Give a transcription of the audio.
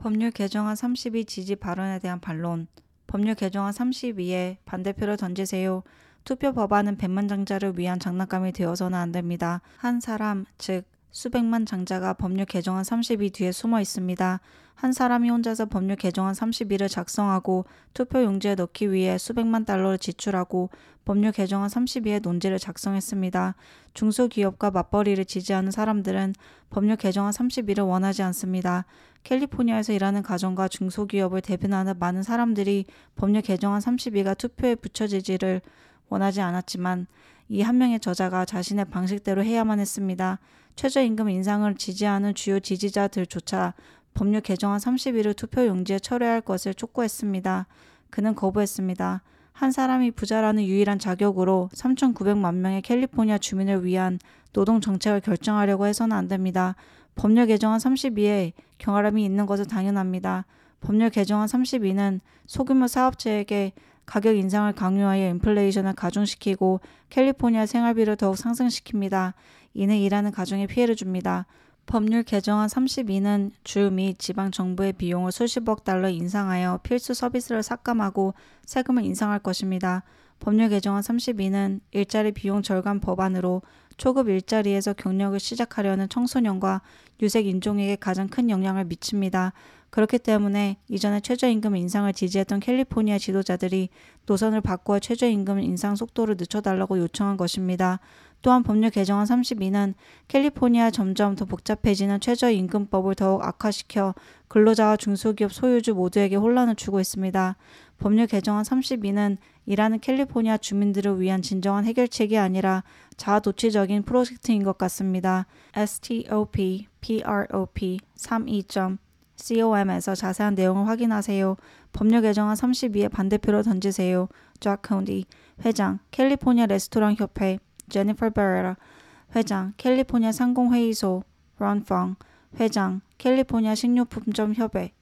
법률 개정안 32 지지 발언에 대한 반론. 법률 개정안 32에 반대표를 던지세요. 투표 법안은 백만장자를 위한 장난감이 되어서는 안 됩니다. 한 사람, 즉 수백만 장자가 법률 개정안 32 뒤에 숨어 있습니다. 한 사람이 혼자서 법률 개정안 32를 작성하고 투표 용지에 넣기 위해 수백만 달러를 지출하고 법률 개정안 32의 논지를 작성했습니다. 중소기업과 맞벌이를 지지하는 사람들은 법률 개정안 32를 원하지 않습니다. 캘리포니아에서 일하는 가정과 중소기업을 대변하는 많은 사람들이 법률 개정안 32가 투표에 붙여지지를 원하지 않았지만 이 한 명의 저자가 자신의 방식대로 해야만 했습니다. 최저임금 인상을 지지하는 주요 지지자들조차 법률 개정안 32를 투표 용지에 철회할 것을 촉구했습니다. 그는 거부했습니다. 한 사람이 부자라는 유일한 자격으로 3,900만 명의 캘리포니아 주민을 위한 노동 정책을 결정하려고 해서는 안 됩니다. 법률 개정안 32에 경활함이 있는 것은 당연합니다. 법률 개정안 32는 소규모 사업체에게 가격 인상을 강요하여 인플레이션을 가중시키고 캘리포니아 생활비를 더욱 상승시킵니다. 이는 일하는 가정에 피해를 줍니다. 법률 개정안 32는 주 및 지방 정부의 비용을 수십억 달러 인상하여 필수 서비스를 삭감하고 세금을 인상할 것입니다. 법률 개정안 32는 일자리 비용 절감 법안으로 초급 일자리에서 경력을 시작하려는 청소년과 유색 인종에게 가장 큰 영향을 미칩니다. 그렇기 때문에 이전에 최저임금 인상을 지지했던 캘리포니아 지도자들이 노선을 바꾸어 최저임금 인상 속도를 늦춰달라고 요청한 것입니다. 또한 법률 개정안 32는 캘리포니아 점점 더 복잡해지는 최저임금법을 더욱 악화시켜 근로자와 중소기업 소유주 모두에게 혼란을 주고 있습니다. 법률 개정안 32는 일하는 캘리포니아 주민들을 위한 진정한 해결책이 아니라 자아도취적인 프로젝트인 것 같습니다. stop.prop32.32.com에서 자세한 내용을 확인하세요. 법률 개정안 32에 반대표를 던지세요. 잭 컨디 회장, 캘리포니아 레스토랑 협회 제니퍼 베레라 회장, 캘리포니아 상공회의소 론 펑 회장, 캘리포니아 식료품점 협회